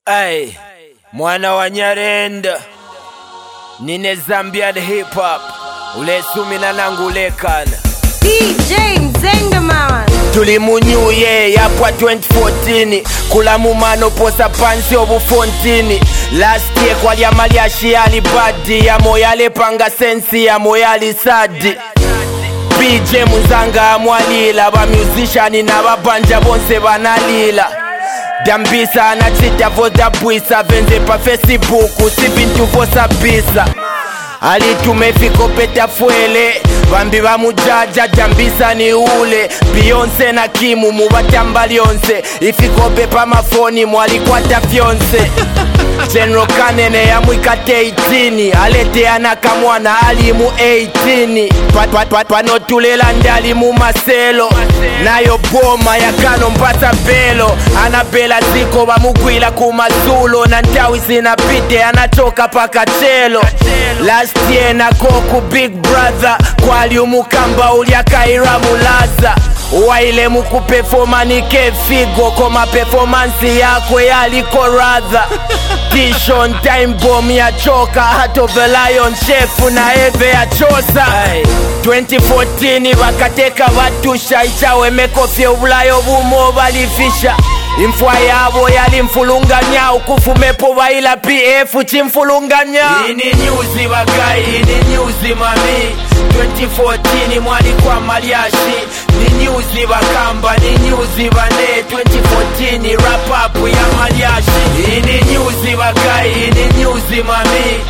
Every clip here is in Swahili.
Ay, mwana wa Nyarenda Nine Zambian hip hop ule sumina nangu ulekana DJ Nzenga mama tulimunyuye yapwa 2014 kula mumano posa pansi obu fontini last year kwa ya maliashi yali badi ya moyale panga sensi ya moyali sadi BJ Muzanga amwalila ba musician na babanja bonse banalila Dambisa na chita voda buisa venze pa Facebook sibintu vosa bisa Ali tumefiko peta fuele Bambi ba mujaja Dambisa ni ule Beyonce na Kimu mubatamba lyonse Ifiko pepa mafoni mwali kwa tafyonse General Kanene ya mwikate 18 Alete anakamwana alimu 18 Panotulela ndali mu maselo Nayo boma ya kano mpata belo Anabela ziko ba mugwila kumazulo Na ntawi sinapite anachoka paka chelo Last year na koku Big Brother Kwali umukamba ulia kaira mulaza Waile muku performa nike figo Koma performance yako yaliko radha Tishon time bomb ya choka Heart of a lion chef na eve ya chosa 2014 wakateka watusha Ichawe mekofye ulayo bumo balifisha Infwa yabo yali mfulunganya Ukufumepo waila PF chimfulunganya Ini nyuzi wakai, ini nyuzi mami 2014 mwali kwa maliashi Ni nyuzi wakamba, ni nyuzi wane 2014 rap up ya maliashi Ini nyuzi wakai, ini nyuzi mami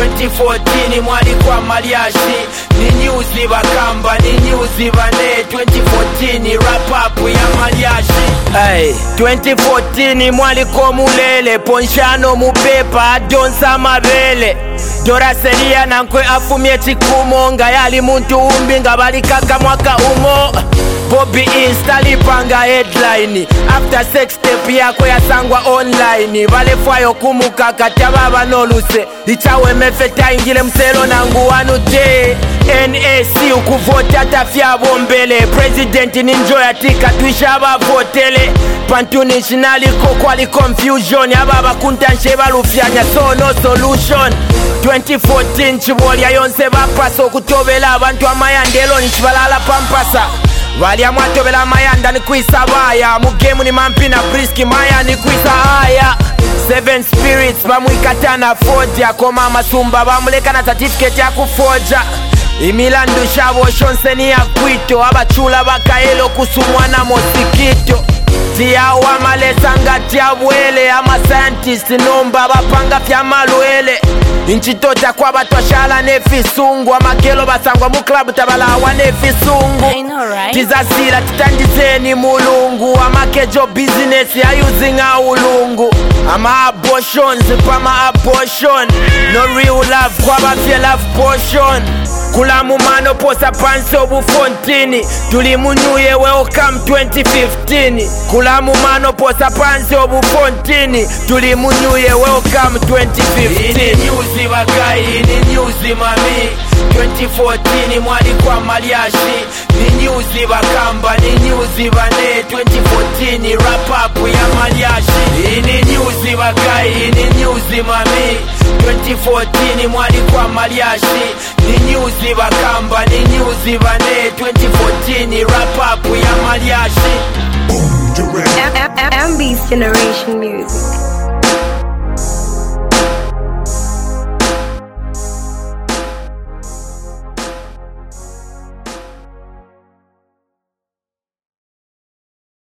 2014 mwali kwa maliashi Ni nyuzi wakamba, ni nyuzi wane 2014 rap up ya maliashi Ay, 2014 mwali kwa mulele Ponshano mupepa adonsa mabele Dora seria na nkwe afumie chikumo Nga yali muntu umbi nga balikaka mwaka umo Bobby Insta lipanga headline After sex tape yako yasangwa online Vale fwayo kumuka katababa noluse Ichawe mefeta ingile mselo na nguwanu te NAC ukuvota tafya bombele President ninjoya tika tuishaba votele Pantunishi naliko kwali confusion Ababa kuntanshe balufyanya so no solution 2014 chibolya yonse bapaso kutobela abantu amayandelo nichibalala pampasa Valia mwatobela mayanda ni kuisa baya Mugemu ni mampina briski maya ni kuisa haya 7 spirits bamuikatana foja Koma masumba bamuleka na certificate ya kufoja Imilandu shabo shonse ni ya kwito Abachula bakaelo kusumwana mosikito Tia wa malesanga tia wele Ama scientist nomba bapanga fya malwele Inchitota kwa batwashala nefisungu Amakelo basangwa mu club tabalawa nefisungu Tizasila titandizeni mulungu Amakejo business ya using a ulungu Ama abortions pama abortion No real love kwa bafye love portion Kula mumano posa pansi obu fontini Tulimunyuye welcome 2015 Kula mumano posa pansi obu fontini Tulimunyuye welcome 2015 Ini nyuzi wakai, ini nyuzi mami 2014 mwali kwa maliashi Ni nyuzi wakamba, ni nyuzi wane 2014 rap up ya maliashi Ini nyuzi wakai, ini nyuzi mami 2014 mwali kwa maliashi Ni nyuzi wakamba, ni nyuzi wane 2014 rap up ya maliashi MB's Generation Music